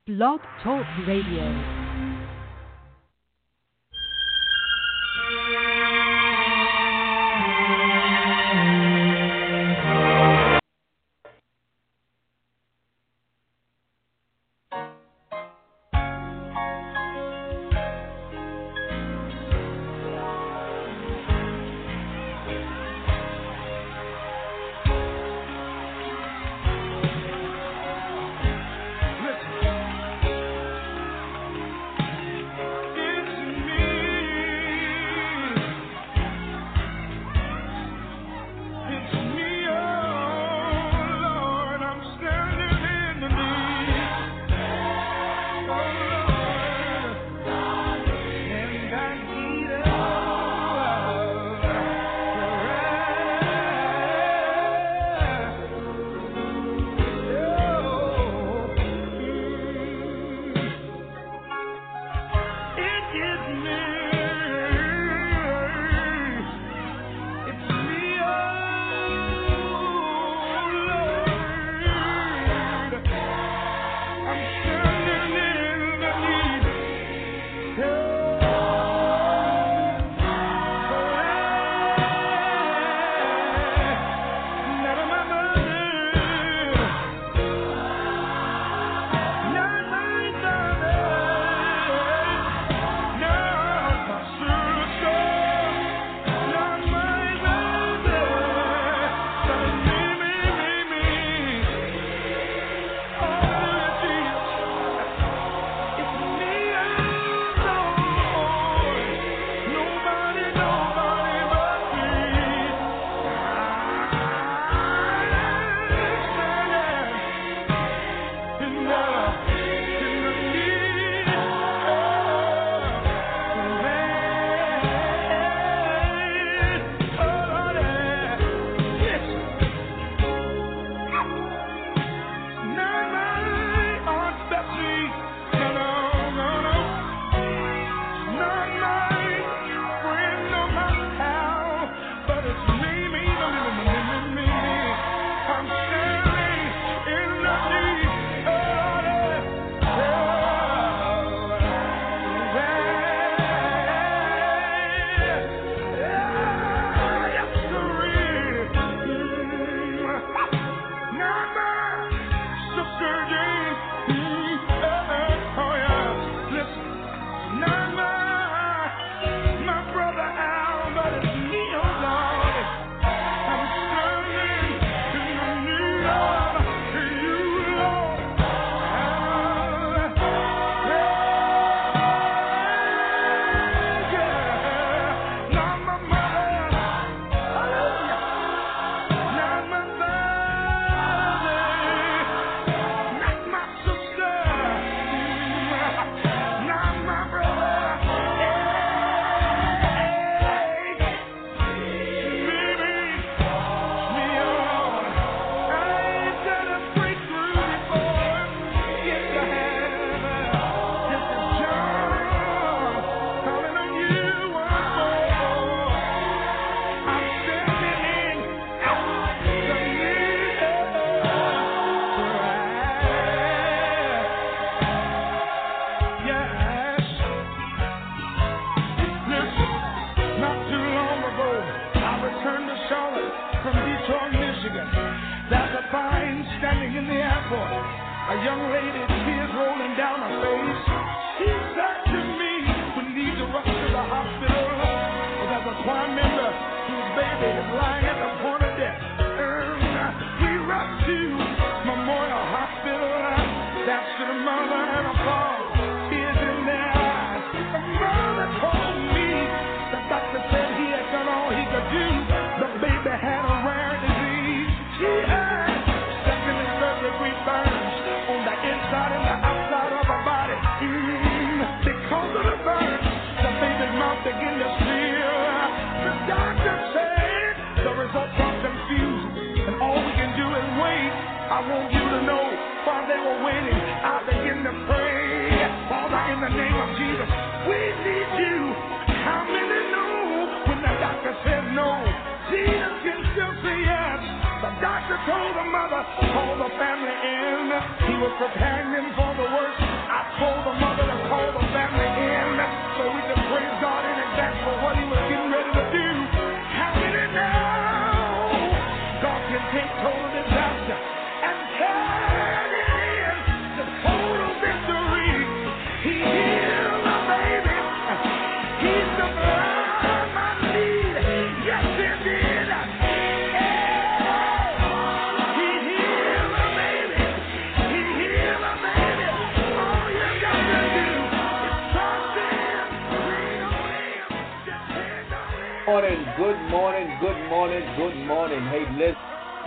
Blog Talk Radio. I want you to know while they were waiting, I began to pray. Father, in the name of Jesus, we need you. How many know when the doctor said no, Jesus can still say yes? The doctor told the mother, call the family in. He was preparing them for the worst. told the mother to call the family in. So we just praise God in advance for what he was getting ready to do. How many know God can take total disaster and turn it into total victory? He healed my baby. He supplied my need. Yes, he did. He healed my baby. He healed my baby. All you got to do is trust him. Lean on him. Depend on him. Morning, good morning, good morning, good morning. Hey, listen,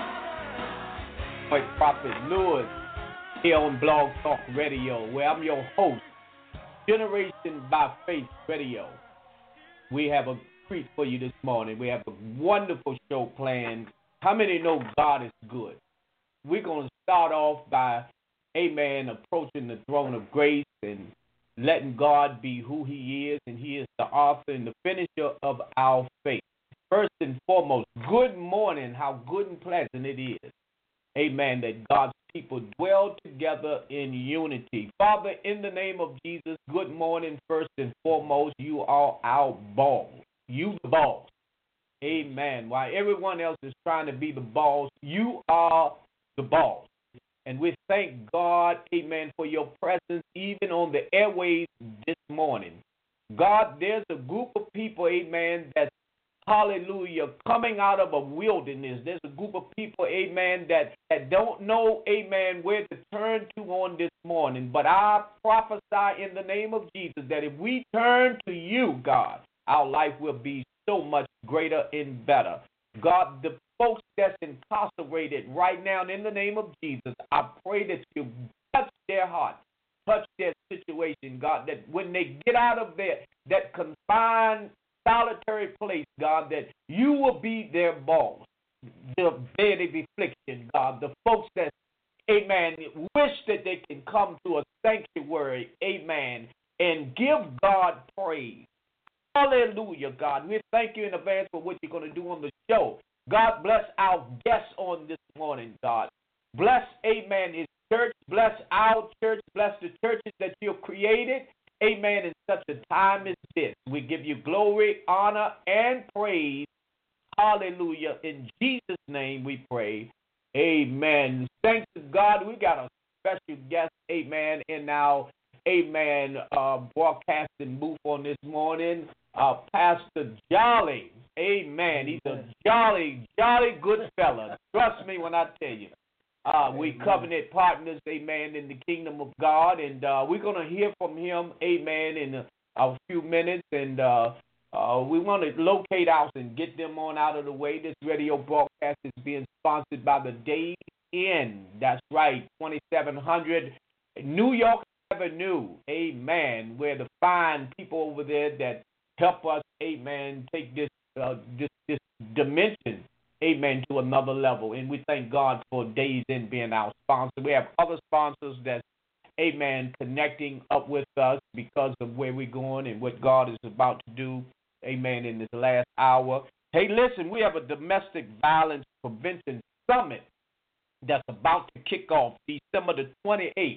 my Prophet Lewis here on Blog Talk Radio, where I'm your host, Generation by Faith Radio. We have a treat for you this morning. We have a wonderful show planned. How many know God is good? We're going to start off by, amen, approaching the throne of grace and letting God be who he is, and he is the author and the finisher of our faith. First and foremost, good morning, how good and pleasant it is, amen, that God's people dwell together in unity. Father, in the name of Jesus, good morning. First and foremost, you are our boss. You the boss. Amen. While everyone else is trying to be the boss, you are the boss. And we thank God, amen, for your presence even on the airways this morning. God, there's a group of people, amen, that's, hallelujah, coming out of a wilderness. There's a group of people, amen, that don't know, amen, where to turn to on this morning. But I prophesy in the name of Jesus that if we turn to you, God, our life will be so much greater and better. God, the folks that's incarcerated right now, in the name of Jesus, I pray that you touch their heart, touch their situation, God, that when they get out of that confined, solitary place, God, that you will be their boss, the bed of affliction, God, the folks that, amen, wish that they can come to a sanctuary, amen, and give God praise. Hallelujah, God. We thank you in advance for what you're going to do on the show. God, bless our guests on this morning, God. Bless, amen, his church. Bless our church. Bless the churches that you've created, amen, in such a time as this. We give you glory, honor, and praise. Hallelujah. In Jesus' name we pray. Amen. Thanks to God. We got a special guest, amen, in our, amen, broadcasting booth on this morning. Pastor Jolly, amen. He's a jolly good fella. Trust me when I tell you. We covenant partners, amen, in the kingdom of God, and we're going to hear from him, amen, in a few minutes, and we want to locate out and get them on out of the way. This radio broadcast is being sponsored by the Days Inn. That's right, 2700 New York Avenue, amen, where the fine people over there that help us, amen, take this dimension, amen, to another level. And we thank God for Days Inn being our sponsor. We have other sponsors that's, amen, connecting up with us because of where we're going and what God is about to do, amen, in this last hour. Hey, listen, we have a domestic violence prevention summit that's about to kick off December the 28th,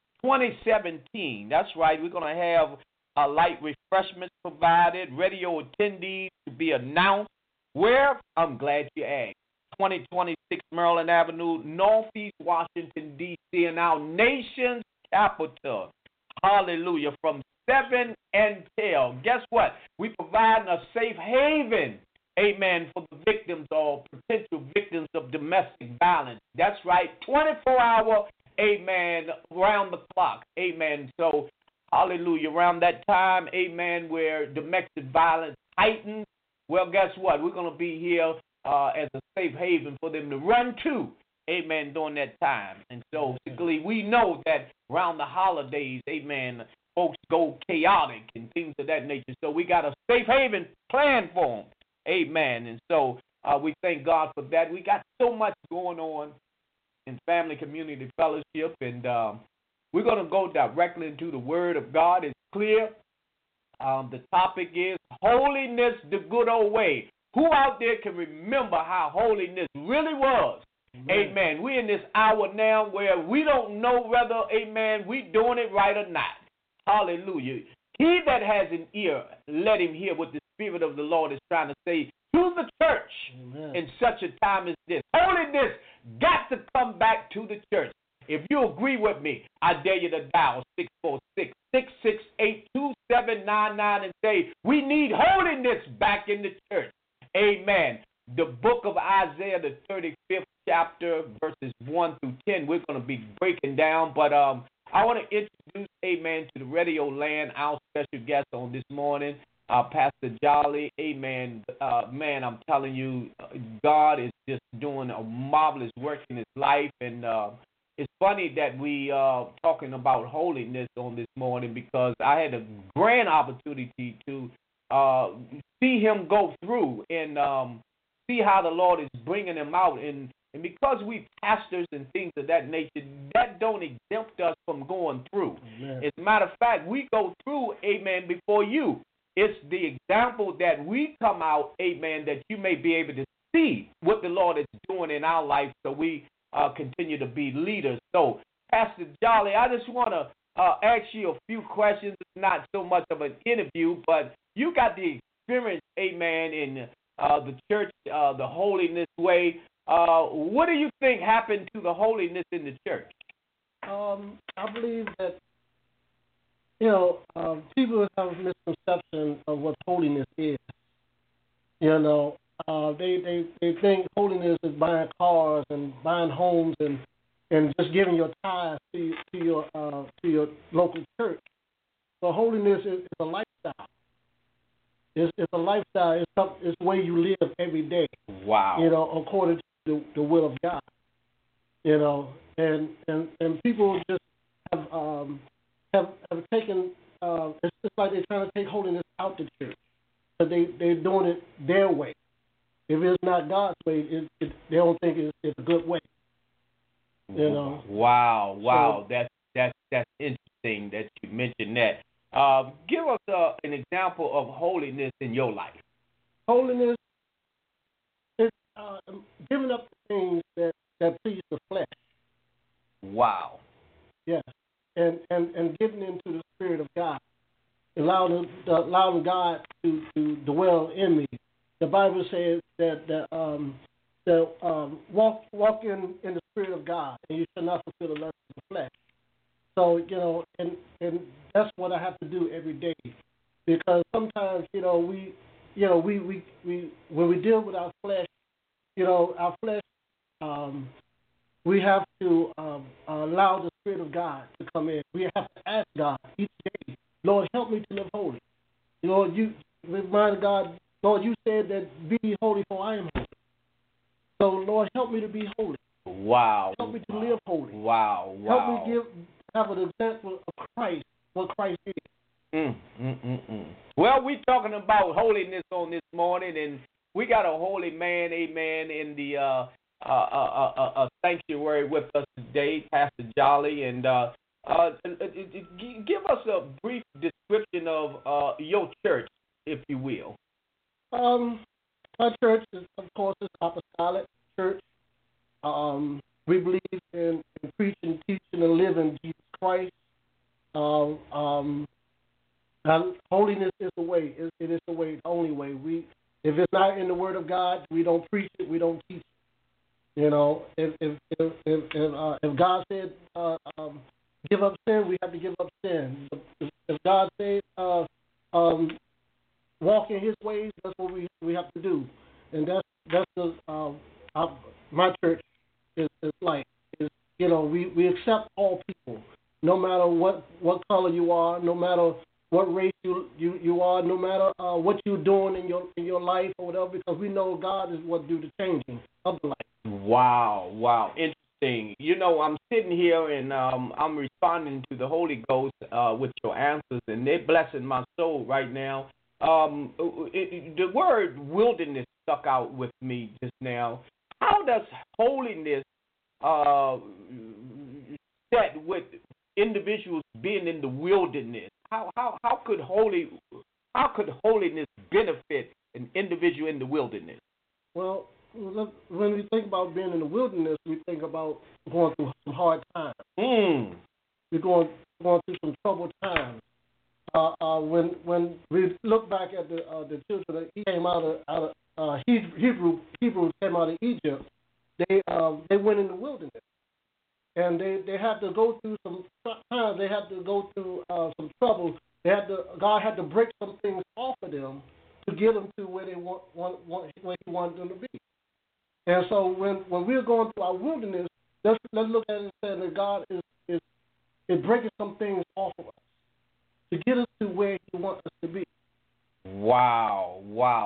2017. That's right. We're going to have light refreshments provided, radio attendees to be announced. Where? I'm glad you asked. 2026 Maryland Avenue, Northeast Washington, D.C., and our nation's capital. Hallelujah. From 7 until, guess what? We provide a safe haven, amen, for the victims or potential victims of domestic violence. That's right. 24-hour, amen, around the clock. Amen. So, hallelujah. Around that time, amen, where domestic violence heightens, well, guess what? We're going to be here as a safe haven for them to run to, amen, during that time. And so, basically, we know that around the holidays, amen, folks go chaotic and things of that nature. So we got a safe haven plan for them, amen. And so we thank God for that. We got so much going on in Family Community Fellowship, and we're going to go directly into the Word of God. It's clear. The topic is holiness the good old way. Who out there can remember how holiness really was Amen. We're in this hour now where we don't know whether, amen, we doing it right or not. Hallelujah. He that has an ear, let him hear what the Spirit of the Lord is trying to say to the church in such a time as this. Holiness got to come back to the church. If you agree with me, I dare you to dial 646-668-2799 and say, we need holiness back in the church. Amen. The book of Isaiah, the 35th chapter, verses 1 through 10, we're going to be breaking down. But I want to introduce, amen, to the radio land, our special guest on this morning, Pastor Jolly. Amen. Man, I'm telling you, God is just doing a marvelous work in his life. And it's funny that we are talking about holiness on this morning because I had a grand opportunity to see him go through and see how the Lord is bringing him out. And because we pastors and things of that nature, that don't exempt us from going through. Amen. As a matter of fact, we go through, amen, before you. It's the example that we come out, amen, that you may be able to see what the Lord is doing in our life so we continue to be leaders. So, Pastor Jolly, I just want to ask you a few questions. It's not so much of an interview, but you got the experience, amen, in the church, the holiness way. What do you think happened to the holiness in the church? I believe that, people have a misconception of what holiness is. They think holiness is buying cars and buying homes and just giving your tithes to your local church. But holiness is a lifestyle. It's a lifestyle. It's the way you live every day. Wow. According to the will of God. And people just have taken. It's just like they're trying to take holiness out the church, but they're doing it their way. If it's not God's way, they don't think it's a good way. Wow. So, that's interesting that you mentioned that. Give us an example of holiness in your life. Holiness is giving up the things that please the flesh. Wow. Yes, and getting into the Spirit of God, allowing God to dwell in me. The Bible says that walk in the Spirit of God, and you shall not fulfill the lust of the flesh. So and that's what I have to do every day, because sometimes we when we deal with our flesh, our flesh, we have to allow the Spirit of God to come in. We have to ask God each day, Lord, help me to live holy. Lord, you remind God, Lord, you said that be holy for I am holy. So, Lord, help me to be holy. Wow. Help me to live holy. Wow. Help me have an example of Christ, what Christ is. Well, we're talking about holiness on this morning, and we got a holy man, amen, in the sanctuary with us today, Pastor Jolly, and give us a brief description of your church, if you will. My church is, of course, is apostolic church. We believe in preaching, teaching, and living Jesus Christ. Holiness is the way. It is the way, the only way. If it's not in the Word of God, we don't preach it. We don't teach it. If God said give up sin, we have to give up sin. If God said walk in His ways, that's what we have to do. And that's the my church is like. We accept all people, no matter what color you are, no matter what race you are, no matter what you're doing in your life or whatever, because we know God is what do the changing of the life. Wow, interesting. I'm sitting here and I'm responding to the Holy Ghost with your answers, and they're blessing my soul right now. The word wilderness stuck out with me just now. How does holiness set with individuals being in the wilderness? How could holiness benefit an individual in the wilderness? Well, when we think about being in the wilderness, we think about going through some hard times. We're going through some troubled times. When we look back at the children that came out of Hebrews came out of Egypt, they went in the wilderness, and they had to go through some times. They had to go through some trouble. God had to break some things off of them to get them to where where He wanted them to be. And so when we're going through our wilderness, let's look at it and say that God is breaking some things off of us to get us to where He wants us to be. Wow.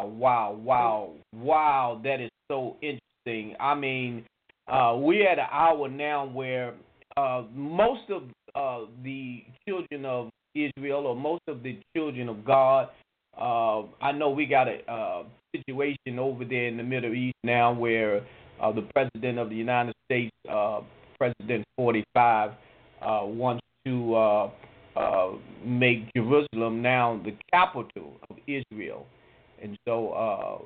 That is so interesting. I mean, we're at an hour now where most of the children of Israel, or most of the children of God, I know we got a situation over there in the Middle East now where the President of the United States, President 45, wants to make Jerusalem now the capital of Israel, and so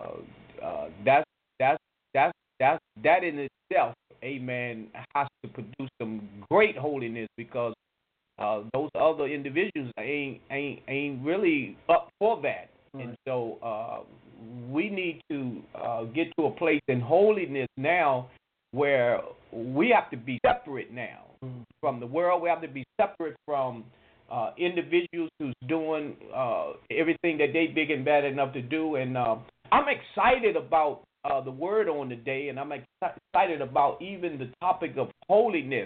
that in itself, amen, has to produce some great holiness, because those other individuals ain't really up for that. Right. And so we need to get to a place in holiness now where we have to be separate now from the world. We have to be separate from individuals who's doing everything that they big and bad enough to do. And I'm excited about the word on the day, and I'm excited about even the topic of holiness.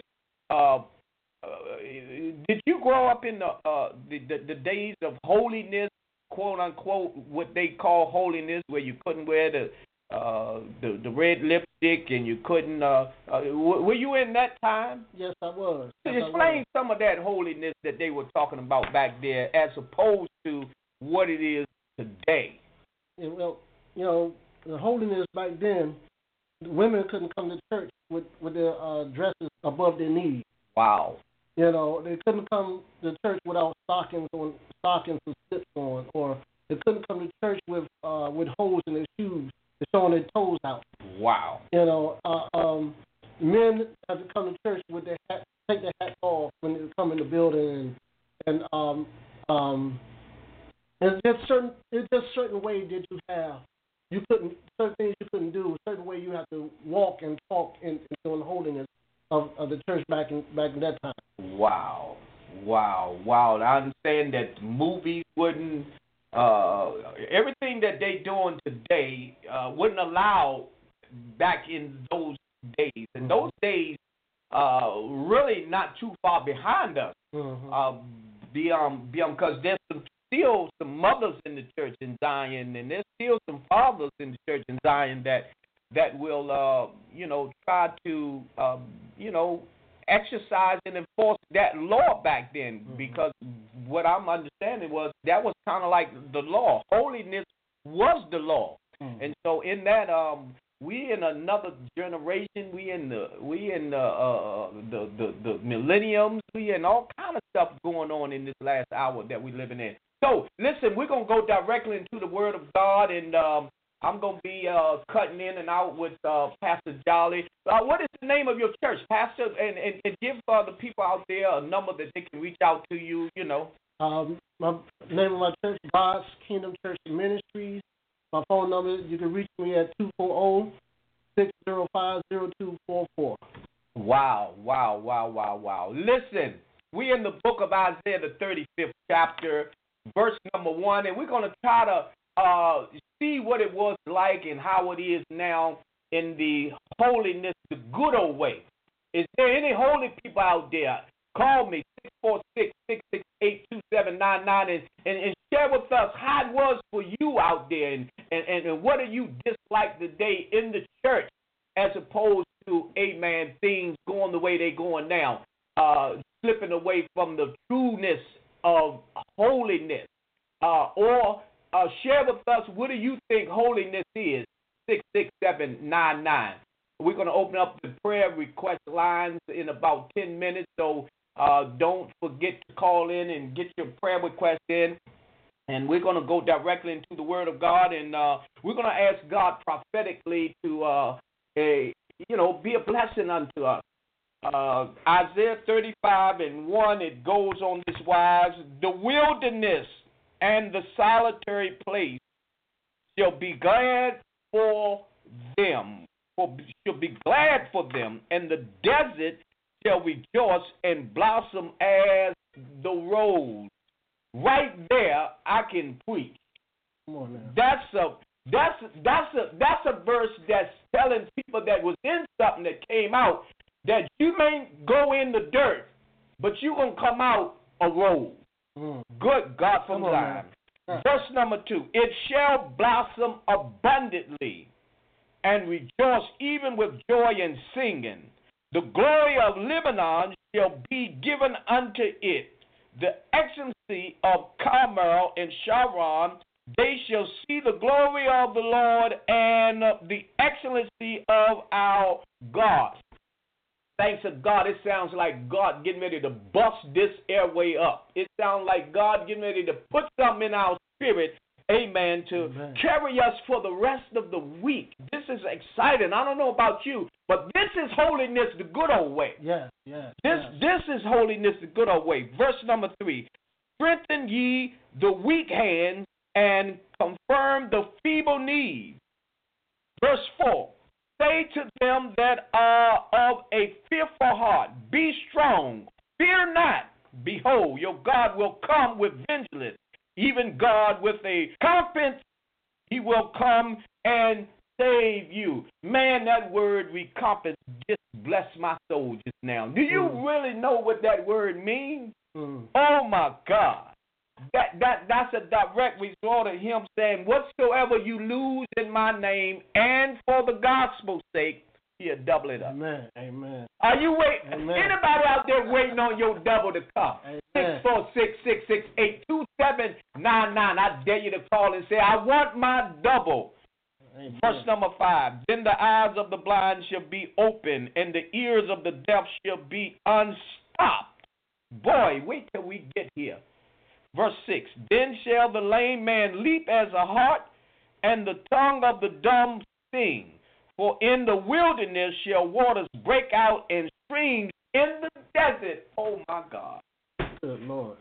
Did you grow up in the days of holiness, quote unquote, what they call holiness, where you couldn't wear the red lipstick and you couldn't? Were you in that time? Yes, I was. Explain some of that holiness that they were talking about back there, as opposed to what it is today. Yeah, well, the holiness back then, women couldn't come to church with their dresses above their knees. Wow. They couldn't come to church without stockings and slips on, or they couldn't come to church with holes in their shoes, showing their toes out. Wow. Men had to come to church with their hat, take their hats off when they come in the building, and it's just certain ways that you have. Certain things you couldn't do, certain way you have to walk and talk in the holiness of the church back in that time. Wow. I understand that movies wouldn't, everything that they doing today wouldn't allow back in those days. And those days really not too far behind us. Because there's still some mothers in the church in Zion, and there's still some fathers in the church in Zion that will, try to, exercise and enforce that law back then. Because what I'm understanding was that was kind of like the law. Holiness was the law. And so in that, we in another generation. We in the millenniums. We in all kind of stuff going on in this last hour that we're living in. So listen, we're gonna go directly into the Word of God, and I'm going to be cutting in and out with Pastor Jolly. What is the name of your church, Pastor? And give the people out there a number that they can reach out to you, My name of my church, God's Kingdom Church Ministries. My phone number, you can reach me at 240-605-0244. Wow. Listen, we're in the book of Isaiah, the 35th chapter, verse number 1, and we're going to try to see what it was like and how it is now in the holiness, the good old way. Is there any holy people out there? Call me, 646-668-2799, and share with us how it was for you out there, and what do you dislike today in the church, as opposed to, amen, things going the way they're going now, slipping away from the trueness of holiness, or share with us, what do you think holiness is? 66799. We're going to open up the prayer request lines in about 10 minutes, so don't forget to call in and get your prayer request in. And we're going to go directly into the Word of God, and we're going to ask God prophetically to, be a blessing unto us. Isaiah 35:1, it goes on this wise: the wilderness and the solitary place shall be glad for them, shall be glad for them, and the desert shall rejoice and blossom as the rose. Right there, I can preach. Come on now. That's a verse that's telling people that was in something that came out that you may go in the dirt, but you're going to come out a rose. Good God from Zion. Verse number 2, it shall blossom abundantly and rejoice even with joy and singing. The glory of Lebanon shall be given unto it. The excellency of Carmel and Sharon, they shall see the glory of the Lord and the excellency of our God. Thanks to God, it sounds like God getting ready to bust this airway up. It sounds like God getting ready to put something in our spirit, amen, to carry us for the rest of the week. This is exciting. I don't know about you, but this is holiness the good old way. Yes. This is holiness the good old way. Verse number 3, strengthen ye the weak hands and confirm the feeble knees. Verse 4, say to them that are of a fearful heart, be strong, fear not. Behold, your God will come with vengeance, even God with a confidence, he will come and save you. Man, that word recompense just blessed my soul just now. Do you really know what that word means? Oh my God. That's a direct result of him saying, whatsoever you lose in my name and for the gospel's sake, he'll double it up. Amen. Are you waiting? Amen. Anybody out there waiting on your double to come? 646-668-2799. I dare you to call and say, I want my double. Amen. Verse number 5, then the eyes of the blind shall be open, and the ears of the deaf shall be unstopped. Boy, wait till we get here. Verse 6, then shall the lame man leap as a hart, and the tongue of the dumb sing. For in the wilderness shall waters break out and streams in the desert. Oh, my God. Good Lord.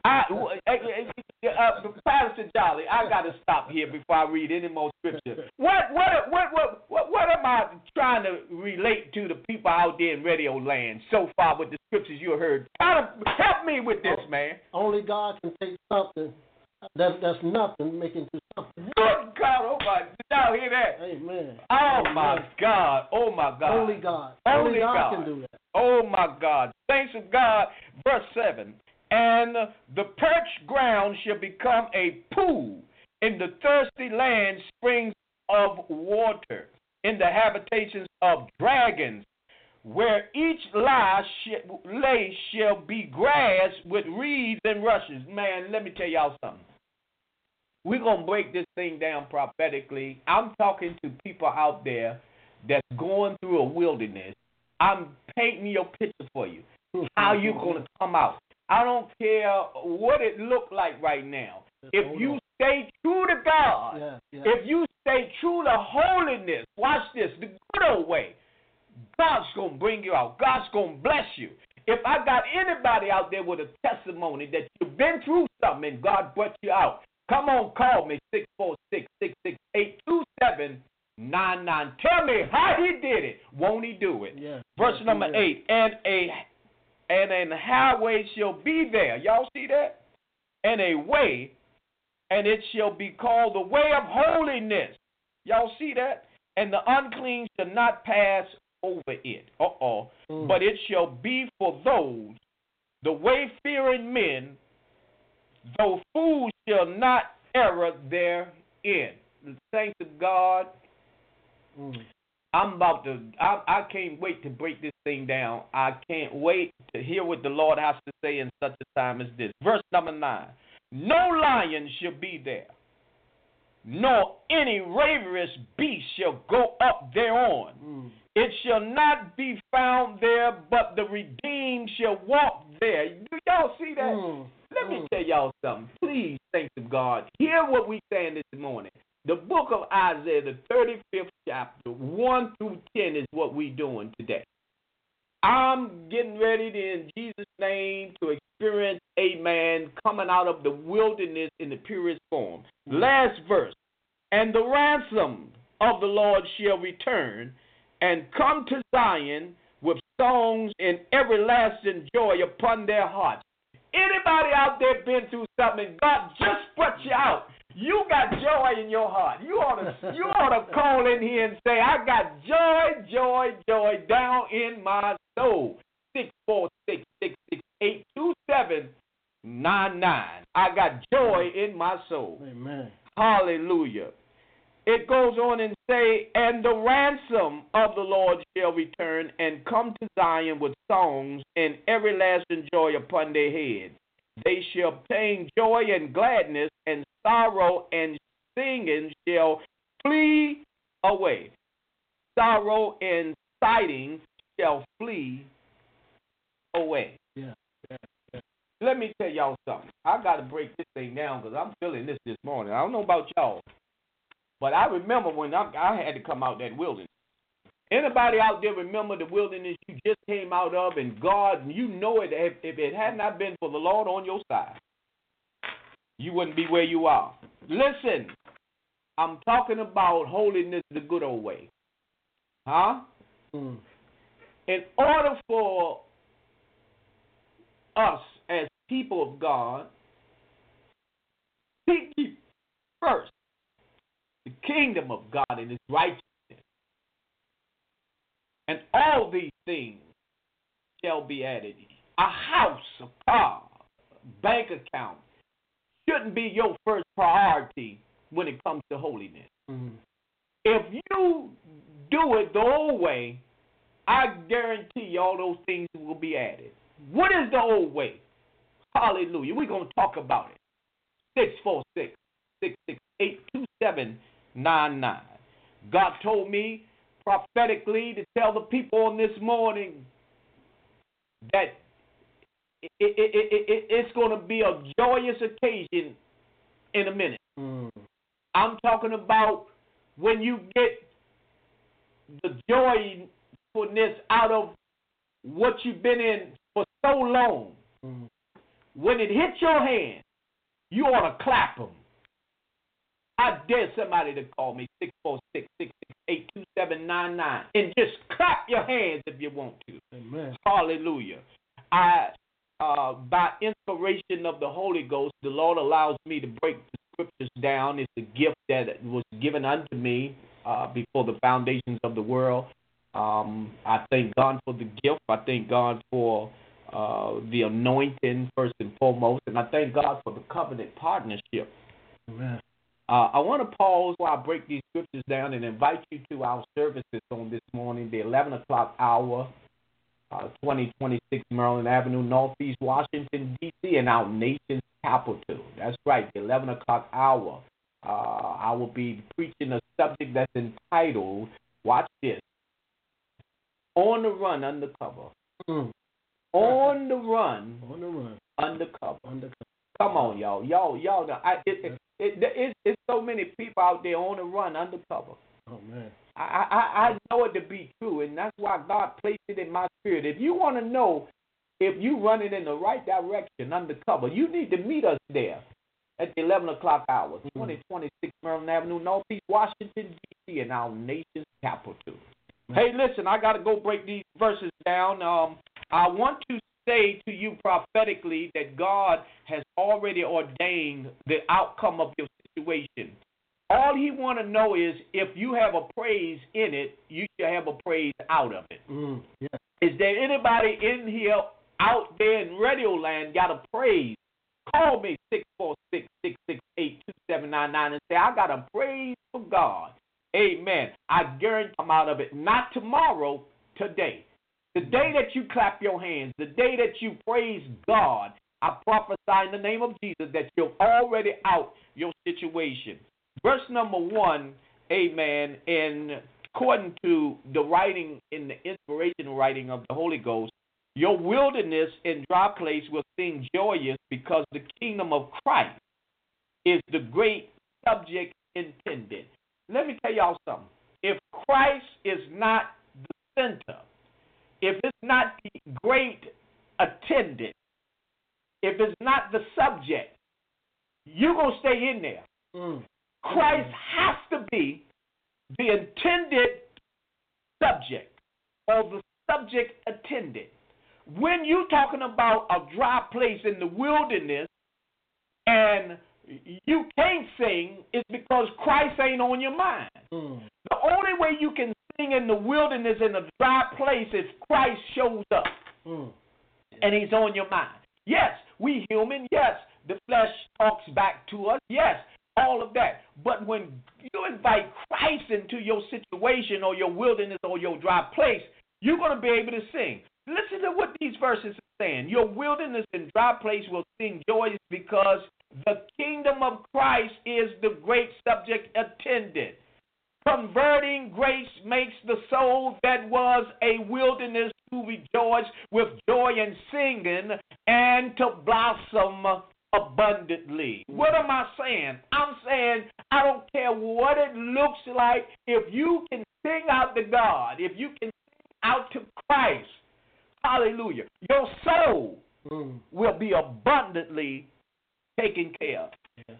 Pastor Jolly, I got to stop here before I read any more scripture. What am I trying to relate to the people out there in radio land so far with the scriptures you heard? Help me with this, man. Only God can take something that's nothing, make into something. Good God, oh my, did y'all hear that? Amen. Oh my God, oh my God. Only God. Only God can do that. Oh my God. Thanks to God. Verse 7. And the parched ground shall become a pool, in the thirsty land springs of water, in the habitations of dragons, where each lay shall be grass with reeds and rushes. Man, let me tell y'all something. We're going to break this thing down prophetically. I'm talking to people out there that's going through a wilderness. I'm painting your picture for you, how you're going to come out. I don't care what it look like right now. If you stay true to God, if you stay true to holiness, watch this, the good old way, God's going to bring you out. God's going to bless you. If I got anybody out there with a testimony that you've been through something and God brought you out, come on, call me, 646-668-2799. Tell me how he did it. Won't he do it? Yeah. Verse number 8, and an highway shall be there. Y'all see that? And a way, and it shall be called the way of holiness. Y'all see that? And the unclean shall not pass over it. But it shall be for those, the way-fearing men, though fools shall not err therein. Thanks to God. I can't wait to break this thing down. I can't wait to hear what the Lord has to say in such a time as this. Verse number 9. No lion shall be there, nor any ravenous beast shall go up thereon. It shall not be found there, but the redeemed shall walk there. Do y'all see that? Let me tell y'all y'all something. Please, thanks to God. Hear what we saying this morning. The book of Isaiah, the 35th chapter, 1 through 10 is what we doing today. I'm getting ready to, in Jesus' name, to experience, amen, coming out of the wilderness in the purest form. Last verse. And the ransom of the Lord shall return and come to Zion with songs and everlasting joy upon their hearts. Anybody out there been through something, God just brought you out. You got joy in your heart. You ought to call in here and say, I got joy, joy, joy down in my soul. 646-668-2799. I got joy in my soul. Amen. Hallelujah. It goes on and say, and the ransom of the Lord shall return and come to Zion with songs and everlasting joy upon their heads. They shall obtain joy and gladness, and sorrow and singing shall flee away. Sorrow and sighing shall flee away. Yeah. Let me tell y'all something. I got to break this thing down because I'm feeling this morning. I don't know about y'all, but I remember when I had to come out that wilderness. Anybody out there remember the wilderness you just came out of, and God, you know it, if it had not been for the Lord on your side, you wouldn't be where you are. Listen, I'm talking about holiness the good old way. Huh? Mm. In order for us as people of God, seek ye first the kingdom of God and his righteousness, and all these things shall be added. A house, a car, a bank account shouldn't be your first priority when it comes to holiness. Mm. If you do it the old way, I guarantee you all those things will be added. What is the old way? Hallelujah. We're going to talk about it. 646-668-2799. God told me prophetically to tell the people on this morning that it's going to be a joyous occasion in a minute. Mm. I'm talking about when you get the joyfulness out of what you've been in for so long. Mm. When it hits your hand, you ought to clap them. I dare somebody to call me, 646-668-2799, and just clap your hands if you want to. Amen. Hallelujah. By inspiration of the Holy Ghost, the Lord allows me to break the scriptures down. It's a gift that was given unto me before the foundations of the world. I thank God for the gift. I thank God for the anointing, first and foremost, and I thank God for the covenant partnership. Amen. I want to pause while I break these scriptures down and invite you to our services on this morning, the 11 o'clock hour, 2026 Maryland Avenue, Northeast Washington, D.C., and our nation's capital. That's right, the 11 o'clock hour. I will be preaching a subject that's entitled, watch this, On the Run Undercover. Mm. On the Run. On the run. Undercover. Undercover. Come on, y'all. Y'all know, it's so many people out there on the run undercover. Oh, man. I know it to be true, and that's why God placed it in my spirit. If you want to know if you're running in the right direction undercover, you need to meet us there at the 11 o'clock hour, 2026 Maryland Avenue, Northeast Washington, D.C., in our nation's capital. Hey, listen, I got to go break these verses down. I want to say to you prophetically that God has already ordained the outcome of your situation. All he want to know is if you have a praise in it, you should have a praise out of it. Mm. Yeah. Is there anybody in here out there in Radio Land got a praise? Call me 646-668-2799 and say, I got a praise for God. Amen. I guarantee I'm out of it. Not tomorrow, today. The day that you clap your hands, the day that you praise God, I prophesy in the name of Jesus that you're already out your situation. Verse number 1, amen, and according to the writing in the inspirational writing of the Holy Ghost, Your wilderness and dry place will sing joyous because the kingdom of Christ is the great subject intended. Let me tell y'all something. If Christ is not the center, if it's not the great attendant, if it's not the subject, you're going to stay in there. Christ has to be the intended subject or the subject attended. When you're talking about a dry place in the wilderness and you can't sing, it's because Christ ain't on your mind. The only way you can sing in the wilderness in a dry place is Christ shows up and he's on your mind. Yes, we human. Yes, the flesh talks back to us. Yes, all of that. But when you invite Christ into your situation or your wilderness or your dry place, you're going to be able to sing. Listen to what these verses are saying. Your wilderness and dry place will sing joyous because the kingdom of Christ is the great subject attended. Converting grace makes the soul that was a wilderness to rejoice with joy and singing and to blossom abundantly. What am I saying? I'm saying I don't care what it looks like. If you can sing out to God, if you can sing out to Christ, hallelujah, your soul will be abundantly taken care of.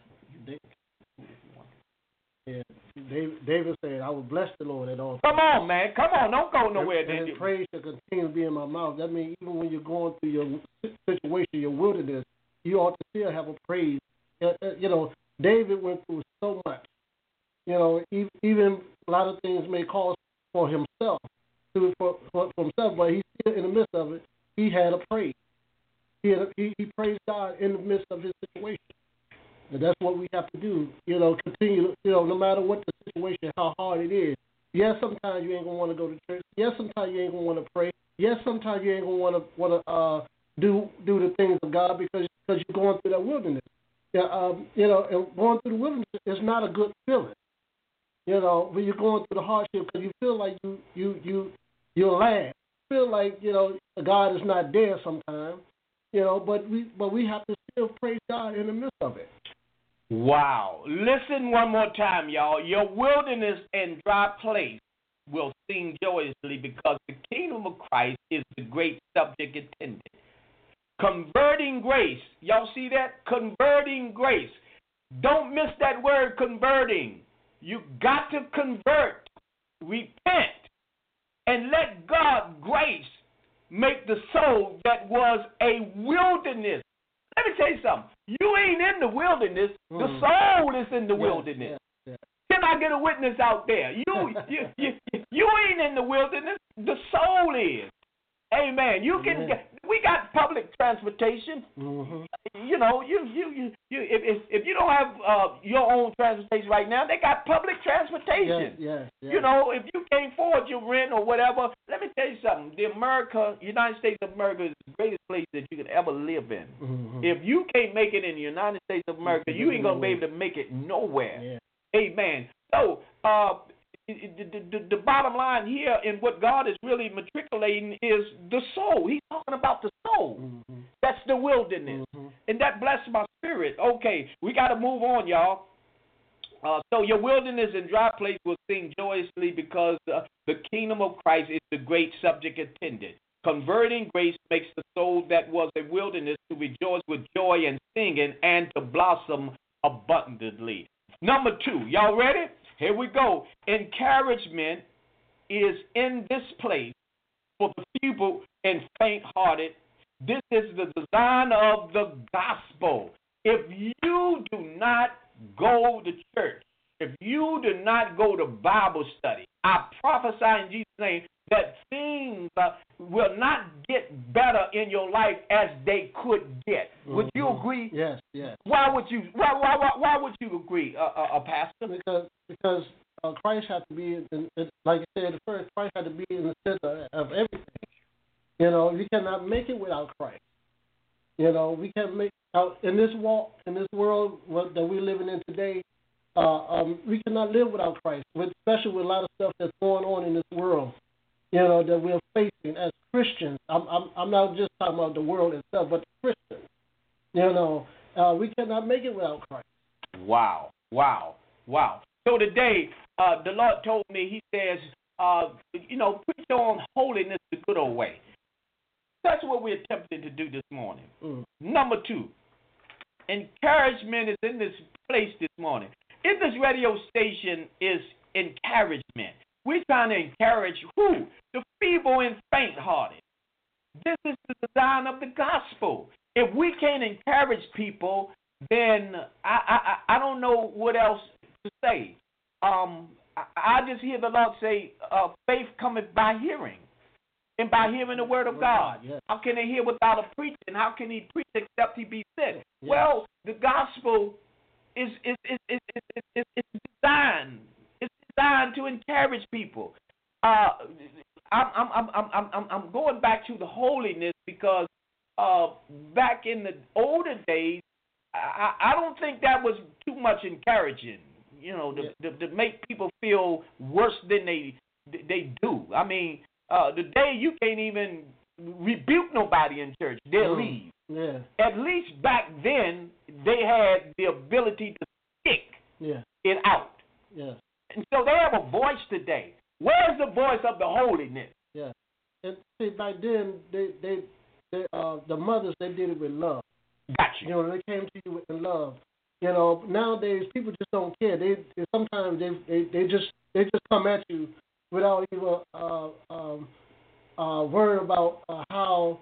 Yeah. David said, I will bless the Lord at all times. Come on, man. Come on. Don't go nowhere. And his praise shall continue to be in my mouth. That means even when you're going through your situation, your wilderness, you ought to still have a praise. David went through so much. Even a lot of things may cause for himself, for himself, but he's still in the midst of it. He had a praise. He praised God in the midst of his situation. And that's what we have to do, continue, no matter what the situation, how hard it is. Yes, sometimes you ain't going to want to go to church. Yes, sometimes you ain't going to want to pray. Yes, sometimes you ain't going to want to do the things of God because you're going through that wilderness. And going through the wilderness is not a good feeling. When you're going through the hardship because you feel like you're land. You feel like, God is not there sometimes, but we have to still praise God in the midst of it. Wow. Listen one more time, y'all. Your wilderness and dry place will sing joyously because the kingdom of Christ is the great subject intended. Converting grace. Y'all see that? Converting grace. Don't miss that word converting. You got to convert, repent, and let God grace make the soul that was a wilderness. Let me tell you something. You ain't in the wilderness. The soul is in the wilderness. Can I get a witness out there? You ain't in the wilderness. The soul is. Amen. You can. We got public transportation. If you don't have your own transportation right now, they got public transportation. Yes. If you can't afford your rent or whatever, let me tell you something. United States of America is the greatest place that you could ever live in. If you can't make it in the United States of America, you ain't gonna be able to make it nowhere. Amen. So the bottom line here in what God is really matriculating is the soul. He's talking about the soul. That's the wilderness. And that blessed my spirit. Okay, we got to move on, y'all. So your wilderness and dry place will sing joyously because the kingdom of Christ is the great subject intended. Converting grace makes the soul that was a wilderness to rejoice with joy and singing and to blossom abundantly. Number 2, y'all ready? Here we go. Encouragement is in this place for the feeble and faint-hearted. This is the design of the gospel. If you do not go to church, if you do not go to Bible study, I prophesy in Jesus' name that things will not get better in your life as they could get. Would you agree? Yes. Why would you agree, Pastor? Because Christ had to be, like you said at first, Christ had to be in the center of everything. You cannot make it without Christ. We can't make in this walk, in this world that we're living in today. We cannot live without Christ, especially with a lot of stuff that's going on in this world. that we're facing as Christians. I'm not just talking about the world itself, but the Christians. We cannot make it without Christ. Wow. So today, the Lord told me, He says, preach on holiness the good old way. That's what we're attempting to do this morning. Number 2, encouragement is in this place this morning. In this radio station is encouragement. We're trying to encourage who? The feeble and faint-hearted. This is the design of the gospel. If we can't encourage people, then I don't know what else to say. I just hear the Lord say, faith cometh by hearing, and by hearing the word of God. Yes. How can they hear without a preacher? And how can he preach except he be sent? Yes. Well, the gospel is designed. It's designed to encourage people. I'm going back to the holiness because back in the older days, I don't think that was too much encouraging. To make people feel worse than they do. I mean, today you can't even rebuke nobody in church. They'll leave. Yeah. At least back then, they had the ability to stick it out. Yeah. And so they have a voice today. Where's the voice of the holiness? Yeah. And see, back then, the mothers, they did it with love. Gotcha. They came to you with love. Nowadays people just don't care. They sometimes they just come at you without even worrying about how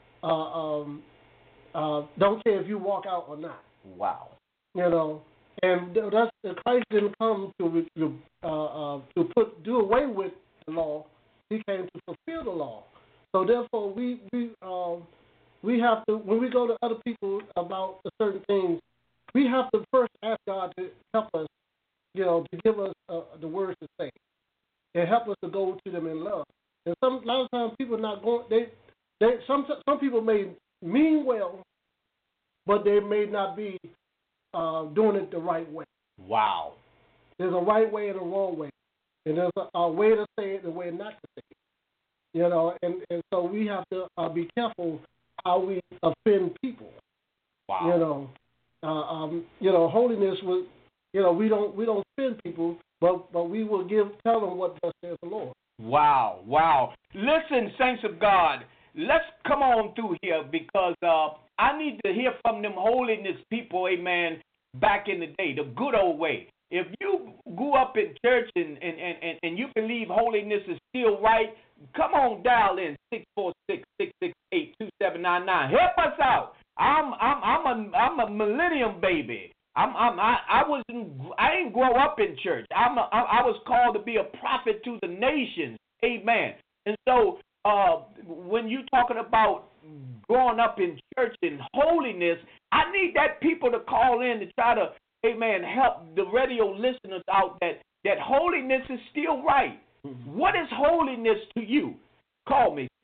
don't care if you walk out or not. Wow. And that's Christ didn't come to do away with the law. He came to fulfill the law. So therefore, we have to, when we go to other people about certain things, we have to first ask God to help us, to give us the words to say, and help us to go to them in love. And a lot of times people not going. Some people may mean well, but they may not be doing it the right way. Wow. There's a right way and a wrong way, and there's a way to say it and a way not to say it. And so we have to be careful how we offend people. Wow. Holiness was, we don't offend people, but we will tell them what thus says the Lord. Wow. Listen, saints of God, let's come on through here because I need to hear from them holiness people, amen, back in the day, the good old way. If you grew up in church and you believe holiness is still right, come on, dial in 646-668-2799. Help us out. I'm a millennium baby. I ain't grow up in church. I was called to be a prophet to the nations. Amen. And so when you talking about growing up in church and holiness, I need that people to call in to try to, amen, help the radio listeners out that holiness is still right. Mm-hmm. What is holiness to you? Call me,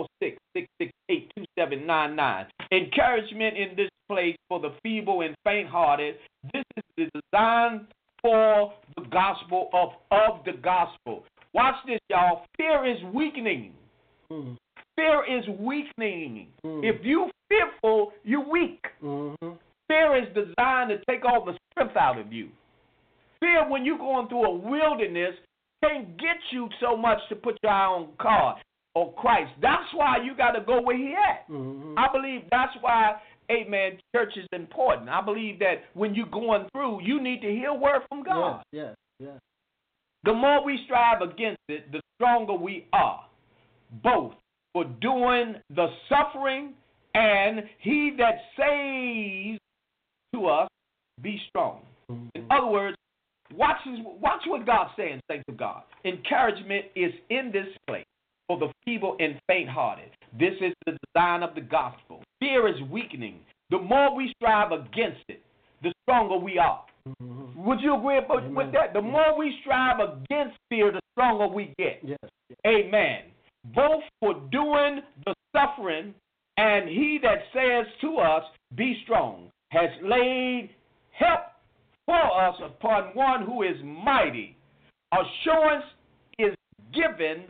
646-668-2799. Encouragement in this place for the feeble and faint-hearted. This is the design for the gospel of the gospel. Watch this, y'all. Fear is weakening. Mm-hmm. Fear is weakening. Mm-hmm. If you fearful, you're weak. Mm-hmm. Fear is designed to take all the strength out of you. Fear, when you're going through a wilderness, can't get you so much to put your eye on God or Christ. That's why you got to go where He at. Mm-hmm. I believe that's why, amen, church is important. I believe that when you're going through, you need to hear a word from God. Yes. The more we strive against it, the stronger we are, both for doing the suffering and He that says to us, be strong. Mm-hmm. In other words, watch what God's saying, saints of God. Encouragement is in this place for the feeble and faint-hearted. This is the design of the gospel. Fear is weakening. The more we strive against it, the stronger we are. Mm-hmm. Would you agree with that? The more we strive against fear, the stronger we get. Yes. Amen. Both for doing the suffering and He that says to us, be strong, has laid help for us upon one who is mighty. Assurance is given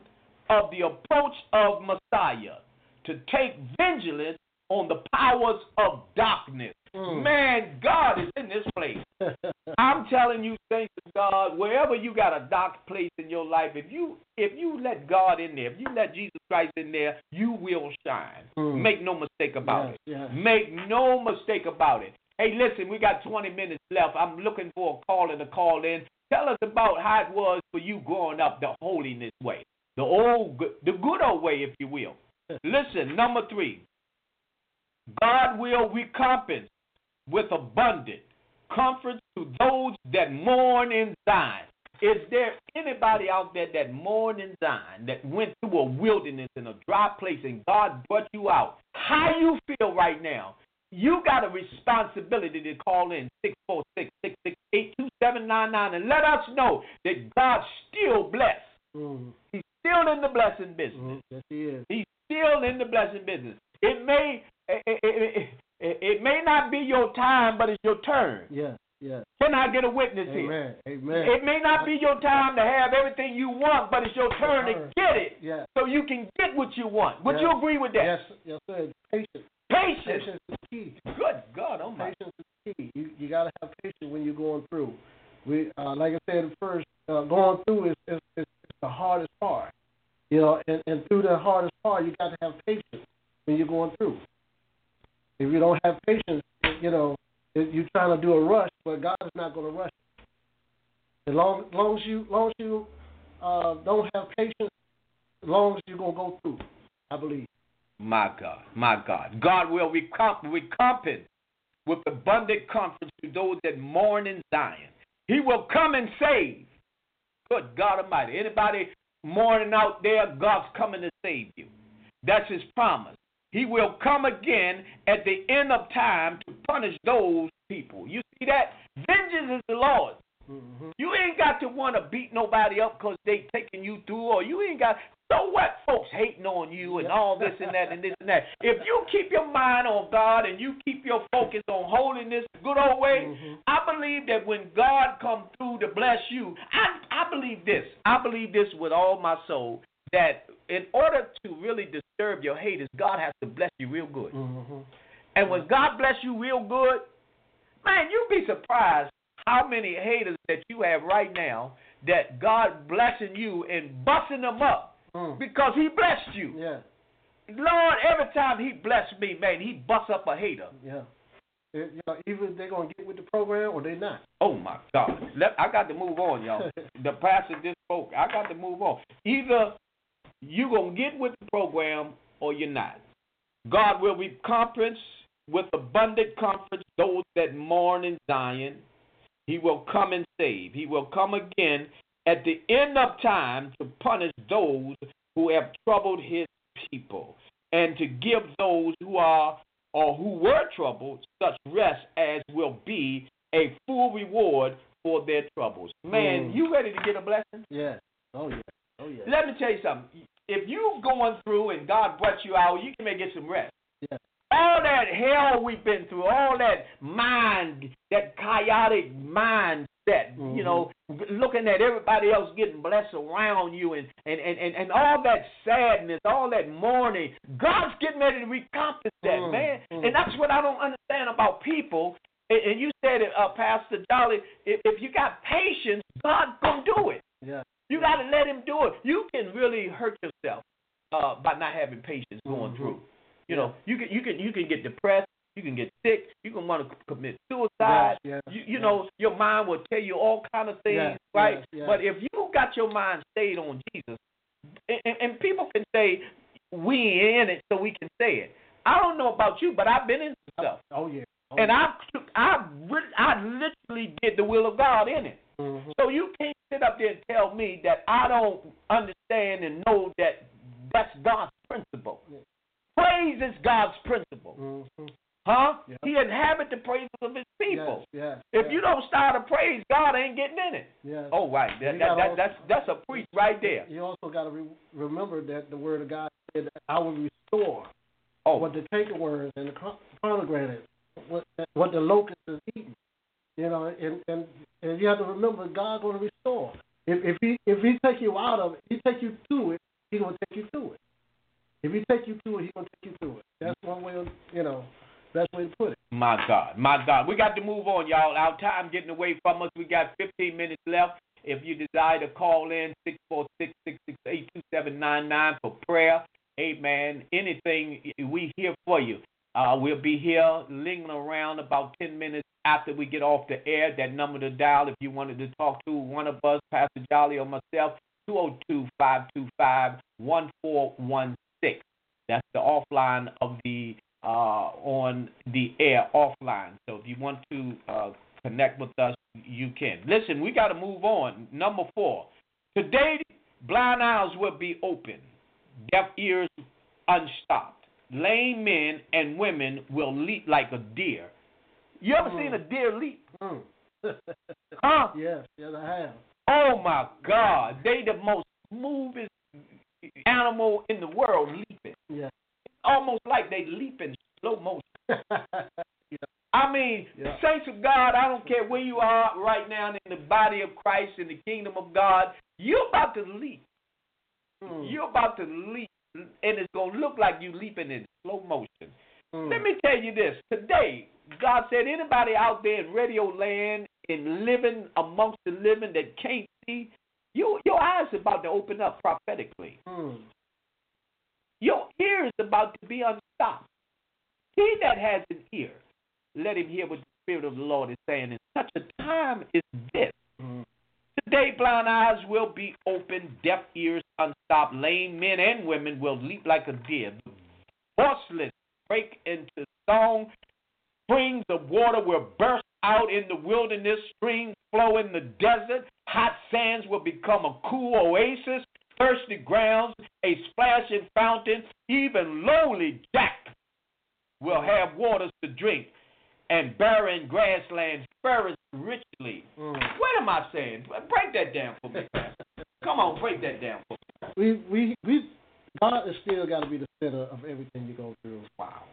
of the approach of Messiah to take vigilance on the powers of darkness. Man, God is in this place. I'm telling you, thanks to God, wherever you got a dark place in your life, if you let God in there, if you let Jesus Christ in there, you will shine. Make no mistake about it. Make no mistake about it. Hey, listen, we got 20 minutes left. I'm looking for a caller to call in. Tell us about how it was for you growing up the holiness way, the good old way, if you will. Listen, number 3, God will recompense with abundant comfort to those that mourn in Zion. Is there anybody out there that mourn in Zion, that went through a wilderness in a dry place and God brought you out? How you feel right now? You got a responsibility to call in 646-668-2799 and let us know that God still bless. He's still in the blessing business. Yes, he is. He's still in the blessing business. It may not be your time, but it's your turn. Yes, yes. Can I get a witness here? Amen. It may not be your time to have everything you want, but it's your turn to get it, so you can get what you want. Would you agree with that? Yes, sir. Patience. Patience is key. Good God, oh my. Patience is key. You got to have patience when you're going through. We, like I said first, going through is the hardest part. You know, and through the hardest part, you got to have patience when you're going through. If you don't have patience, you know, you're trying to do a rush, but God is not going to rush you. As long as you don't have patience, as long as you're going to go through, I believe. My God. God will recompense with abundant comfort to those that mourn in Zion. He will come and save. Good God Almighty. Anybody mourning out there, God's coming to save you. That's his promise. He will come again at the end of time to punish those people. You see that? Vengeance is the Lord's. You ain't got to want to beat nobody up because they taking you through, or you ain't got. So what? Folks hating on you and all this and that and this and that. If you keep your mind on God and you keep your focus on holiness, good old way, I believe that when God comes through to bless you, I believe this. I believe this with all my soul, that in order to really disturb your haters, God has to bless you real good. And when God bless you real good, man, you'll be surprised how many haters that you have right now that God blessing you and busting them up because he blessed you. Yeah. Lord, every time he blessed me, man, he busts up a hater. Yeah. You know, either they're going to get with the program or they're not. Oh, my God. I got to move on, y'all. The pastor just spoke. I got to move on. Either you're going to get with the program or you're not. God will recompense with abundant comfort those that mourn in Zion. He will come and save. He will come again at the end of time to punish those who have troubled his people and to give those who are or who were troubled such rest as will be a full reward for their troubles. Man, you ready to get a blessing? Yeah. Oh, yeah. Oh, yeah. Let me tell you something. If you going through and God brought you out, you can get some rest. Yeah. All that hell we've been through, all that mind, that chaotic mindset, you know, looking at everybody else getting blessed around you and all that sadness, all that mourning, God's getting ready to recompense that, man. And that's what I don't understand about people. And you said it, Pastor Dolly, if you got patience, God's going to do it. Yeah. You got to let him do it. You can really hurt yourself by not having patience going through. You know, you can get depressed, you can get sick, you can want to commit suicide. You know, your mind will tell you all kind of things, right? But if you got your mind stayed on Jesus, and people can say, we in it so we can say it. I don't know about you, but I've been in stuff. Oh, yeah. And I literally did the will of God in it. So you can't sit up there and tell me that I don't understand and know that that's God's principle. Praise is God's principle. Huh? Yeah. He inhabits the praises of his people. If you don't start a praise, God ain't getting in it. Oh, right. That's a preach right there. You also got to remember that the word of God said that I will restore what the cankerworms and the pomegranates, what the locust is eating. You know, and you have to remember God's going to restore. If he take you out of it, he take you through it, He's going to take you through it. If he take you through it, he's going to take you through it. That's one way of, best way to put it. My God. We got to move on, y'all. Our time getting away from us. We got 15 minutes left. If you desire to call in, 646-668-2799 for prayer. Amen. Anything, we here for you. We'll be here lingering around about 10 minutes after we get off the air. That number to dial if you wanted to talk to one of us, Pastor Jolly or myself, 202-525-1416. That's the offline of the on the air offline. So if you want to connect with us, you can. Listen, we got to move on. Number 4. Today, blind eyes will be open, deaf ears unstopped. Lame men and women will leap like a deer. You ever seen a deer leap? Huh? Yes, I have. Oh, my God. They the most smoothest animal in the world leaping. Yeah. It's almost like they leap in slow motion. I mean, saints of God, I don't care where you are right now in the body of Christ, in the kingdom of God, you're about to leap. You're about to leap, and it's going to look like you leaping in slow motion. Let me tell you this. Today, God said anybody out there in radio land and living amongst the living that can't see, your eyes are about to open up prophetically. Your ear is about to be unstopped. He that has an ear, let him hear what the Spirit of the Lord is saying. In such a time as this, today blind eyes will be open, deaf ears unstopped, lame men and women will leap like a deer. Voiceless break into song. Springs of water will burst out in the wilderness. Streams flow in the desert. Hot sands will become a cool oasis. Thirsty grounds, a splashing fountain. Even lowly Jack will have waters to drink. And barren grasslands flourish richly. What am I saying? Break that down for me. Come on, break that down for me. God has still got to be the center of everything you go through. Wow.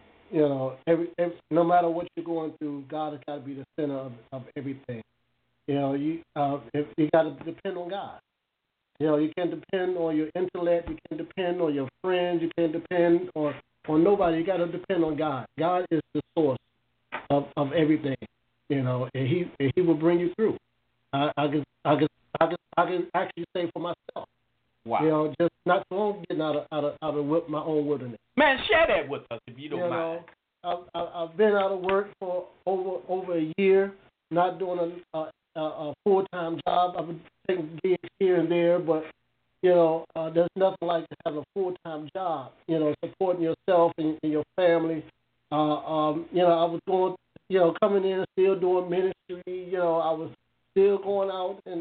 No matter what you're going through, God has got to be the center of everything. You got to depend on God. You can't depend on your intellect. You can't depend on your friends. You can't depend on nobody. You got to depend on God. God is the source of everything. And He will bring you through. I can actually say for myself. Wow. Just not so long getting out of my own wilderness. Man, share that with us if you don't mind. I've been out of work for over a year, not doing a full-time job. I've been taking gigs here and there, but there's nothing like having a full-time job. Supporting yourself and your family. I was going, coming in and still doing ministry. I was still going out and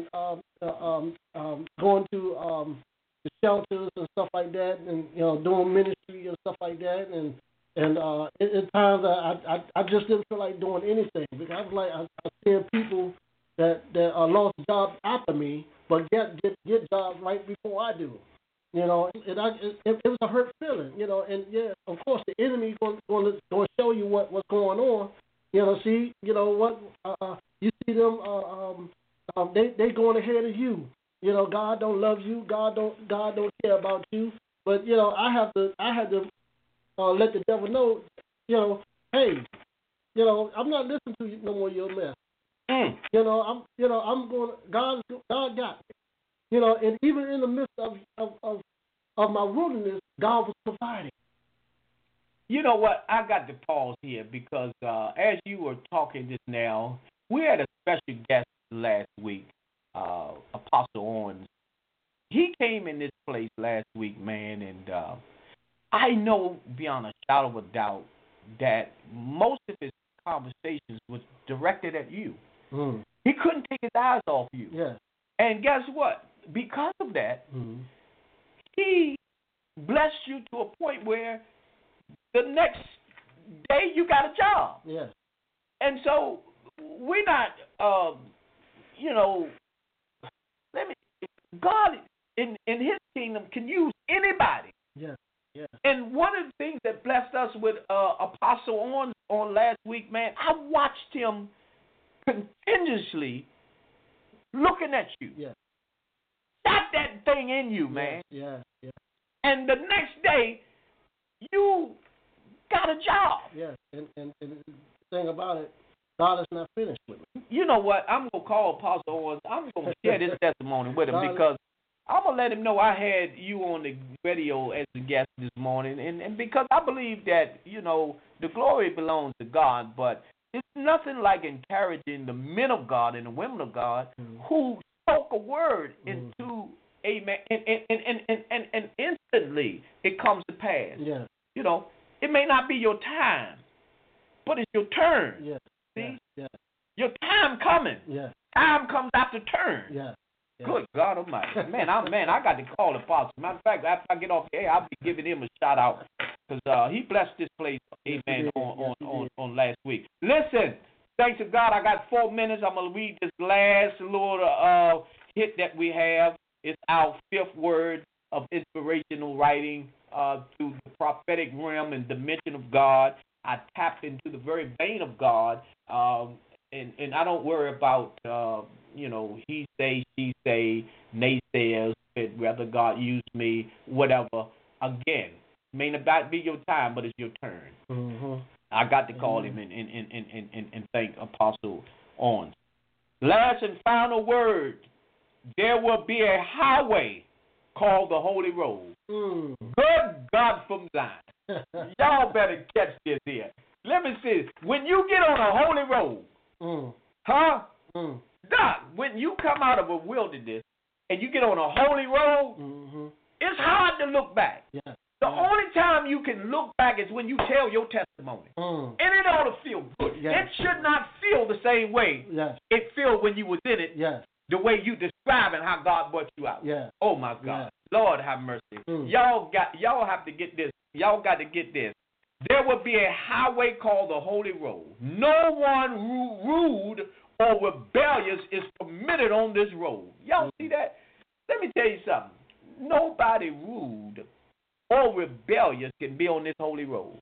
going to the shelters and stuff like that, and doing ministry and stuff like that, and at times I just didn't feel like doing anything because I was like I seeing people that lost jobs after me, but get jobs right before I do. It was a hurt feeling, and of course the enemy going to show you what's going on. You see them they going ahead of you. God don't love you. God don't care about you. But I had to let the devil know, hey, I'm not listening to you no more. Your mess. I'm going. God got me. And even in the midst of my wilderness, God was providing. You know what? I got to pause here because as you were talking just now, we had a special guest last week, Apostle Owens. He came in this place last week, man, and I know beyond a shadow of a doubt that most of his conversations was directed at you. He couldn't take his eyes off you. Yeah. And guess what? Because of that, he blessed you to a point where the next day you got a job. Yes. And so we're not, God in his kingdom can use anybody. Yes. Yeah. And one of the things that blessed us with Apostle on last week, man, I watched him continuously looking at you. Yes. Got that thing in you, man. Yes. Yeah. and the next day you got a job. Yes, and the thing about it, God is not finished with me. You know what? I'm going to call Apostle Owens. I'm going to share this testimony with him because I'm going to let him know I had you on the radio as a guest this morning. And because I believe that, you know, the glory belongs to God, but it's nothing like encouraging the men of God and the women of God who spoke a word into a man, and instantly it comes to pass. Yes. You know, it may not be your time, but it's your turn. Yes. See? Yes. Your time coming. Yes. Time comes after turn. Yes. Yes. Good God Almighty. Man, I got to call the Apostle. Matter of fact, after I get off the air, I'll be giving him a shout out because he blessed this place, amen, on last week. Listen, thanks to God, I got 4 minutes. I'm going to read this last little hit that we have. It's our 5th word of inspirational writing through the prophetic realm and dimension of God. I tapped into the very vein of God, and I don't worry about, you know, he say, she say, naysayers, whether God used me, whatever. Again, may not be your time, but it's your turn. Mm-hmm. I got to call him and thank Apostle Owens. Last and final word, there will be a highway called the Holy Road. Good God from Zion. Y'all better catch this here. Let me see. When you get on a holy road, Doc, when you come out of a wilderness and you get on a holy road, it's hard to look back. Yes. The only time you can look back is when you tell your testimony. And it ought to feel good. Yes. It should not feel the same way it felt when you was in it, the way you describing how God brought you out. Yes. Oh, my God. Yes. Lord have mercy. Y'all have to get this. Y'all got to get this. There will be a highway called the Holy Road. No one rude or rebellious is permitted on this road. Y'all see that? Let me tell you something. Nobody rude or rebellious can be on this holy road.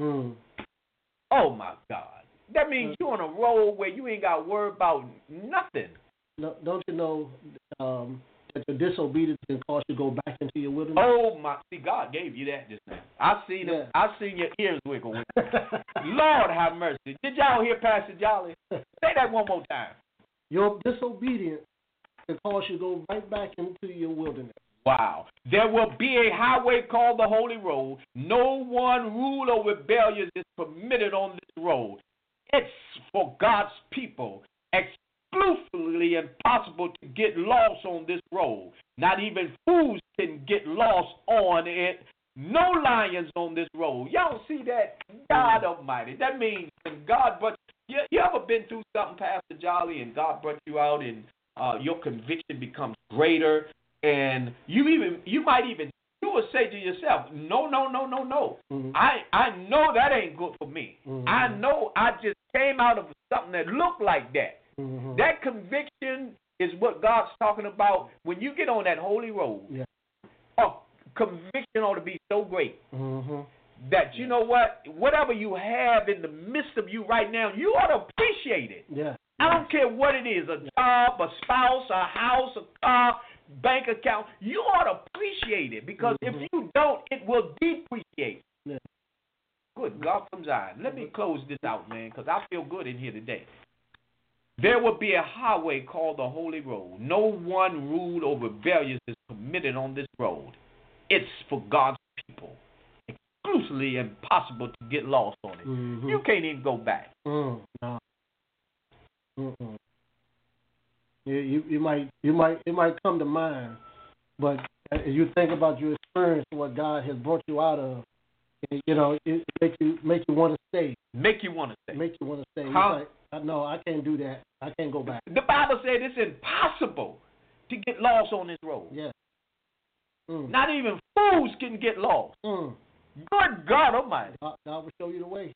Oh, my God. That means you're on a road where you ain't got to worry about nothing. No, don't you know that your disobedience can cause you to go back into your wilderness? Oh, my. See, God gave you that just now. I seen it. I seen your ears wiggle. Lord have mercy. Did y'all hear Pastor Jolly? Say that one more time. Your disobedience can cause you to go right back into your wilderness. Wow. There will be a highway called the Holy Road. No one rude or rebellious is permitted on this road. It's for God's people. Exclusively impossible to get lost on this road. Not even fools can get lost on it. No lions on this road. Y'all see that? God Almighty. That means when God brought you ever been through something, Pastor Jolly, and God brought you out and your conviction becomes greater, and you will say to yourself, no. I know that ain't good for me. I know I just came out of something that looked like that. That conviction is what God's talking about. When you get on that holy road, conviction ought to be so great that, you know what, whatever you have in the midst of you right now, you ought to appreciate it. Yeah. I don't care what it is, a job, a spouse, a house, a car, bank account. You ought to appreciate it because if you don't, it will depreciate. Yeah. Good God from Zion. Let me close this out, man, because I feel good in here today. There will be a highway called the Holy Road. No one rude or rebellious is permitted on this road. It's for God's people. Exclusively impossible to get lost on it. You can't even go back. No. You might come to mind, but you think about your experience and what God has brought you out of. You know, it make you want to stay. Make you want to stay. Make you want to stay. Huh? Like, no, I can't do that. I can't go back. The Bible said it's impossible to get lost on this road. Yes. Not even fools can get lost. Good God Almighty. God will show you the way.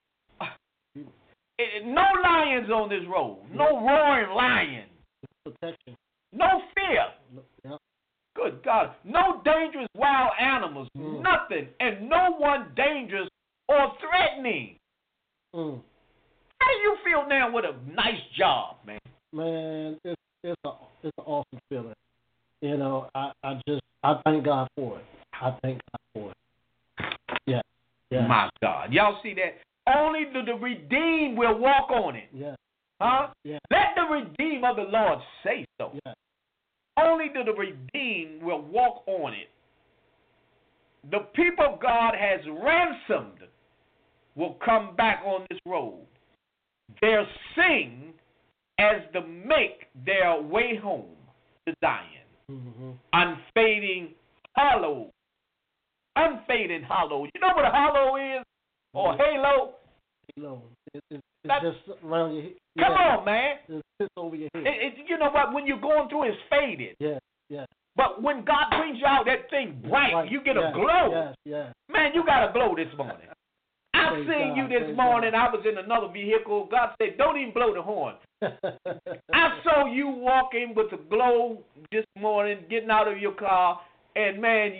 No lions on this road. No roaring lion. Protection. No fear. Yep. Good God. No dangerous wild animals. Nothing. And no one dangerous or threatening. How do you feel now with a nice job, man? Man, it's an awesome feeling. You know, I thank God for it. I thank God for it. Yeah. Yeah. My God. Y'all see that? Only the redeemed will walk on it. Yeah. Huh? Yeah. Let the redeemed of the Lord say so. Yeah. Only the redeemed will walk on it. The people God has ransomed will come back on this road. They'll sing as they make their way home to Zion. Mm-hmm. Unfading hollow. Unfading hollow. You know what a hollow is? Or halo? Halo. It's just around your head. Come on, man. It sits over your head. You know what? When you're going through, it's faded. Yeah, yeah. But when God brings you out, that thing bright, Right. you get a glow. Yes, yes. Man, you got a glow this morning. I Praise seen God, you this praise morning. God. I was in another vehicle. God said, don't even blow the horn. I saw you walking with a glow this morning, getting out of your car, and man,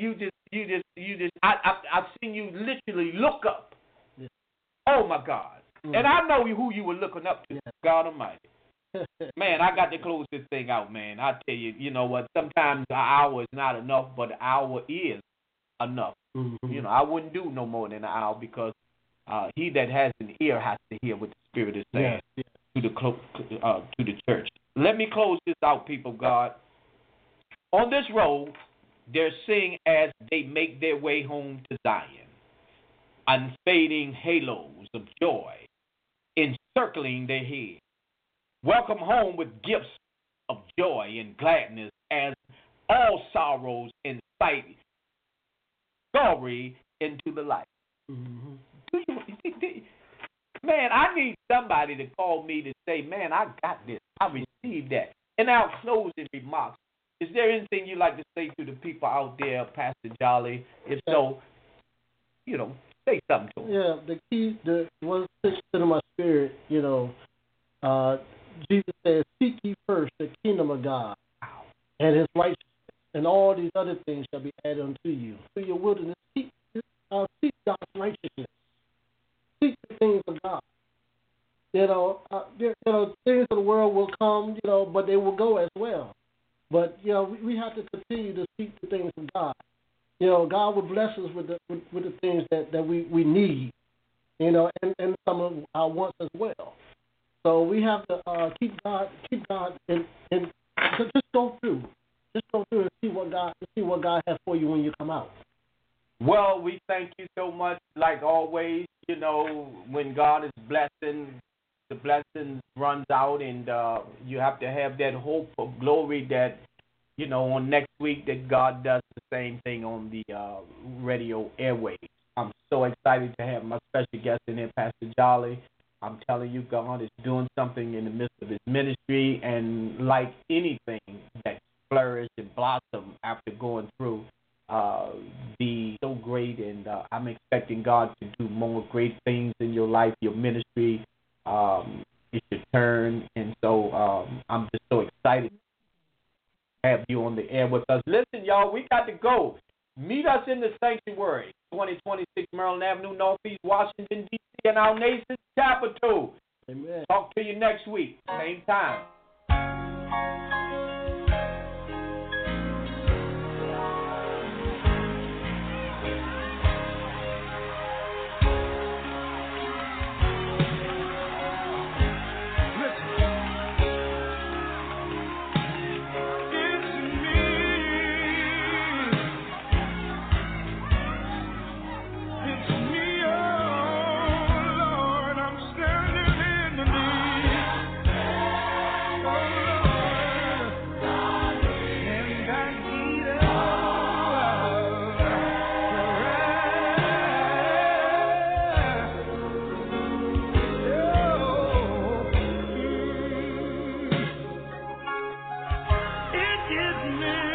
I've seen you literally look up. Yeah. Oh my God. Mm. And I know who you were looking up to. Yeah. God Almighty. Man, I got to close this thing out, man. I tell you, you know what? Sometimes an hour is not enough, but an hour is enough. Mm-hmm. You know, I wouldn't do no more than an hour because he that has an ear has to hear what the Spirit is saying to the church. Let me close this out, people of God. On this road, they're singing as they make their way home to Zion, unfading halos of joy encircling their head. Welcome home with gifts of joy and gladness as all sorrows incite glory into the light. Mm-hmm. Man, I need somebody to call me to say, man, I got this. I received that. In our closing remarks, is there anything you'd like to say to the people out there, Pastor Jolly? If so, you know, say something to them. Yeah, the key, what sits in my spirit, you know, Jesus says, seek ye first the kingdom of God and his righteousness, and all these other things shall be added unto you. Through your wilderness, seek God's righteousness. Seek the things of God. You know, things of the world will come, you know, but they will go as well. But, you know, we have to continue to seek the things of God. You know, God will bless us with the things that we need, you know, and some of our wants as well. So we have to keep God, and just go through and see what God has for you when you come out. Well, we thank you so much. Like always, you know, when God is blessing, the blessing runs out, and you have to have that hope of glory that, you know, on next week that God does the same thing on the radio airwaves. I'm so excited to have my special guest in here, Pastor Jolly. I'm telling you, God is doing something in the midst of his ministry, and like anything that flourished and blossomed after going through, be so great, and I'm expecting God to do more great things in your life, your ministry. It should turn, and so I'm just so excited to have you on the air with us. Listen, y'all, we got to go. Meet us in the sanctuary, 2026 Maryland Avenue, Northeast Washington, D.C., and our nation's capital. Amen. Talk to you next week, same time. It gives me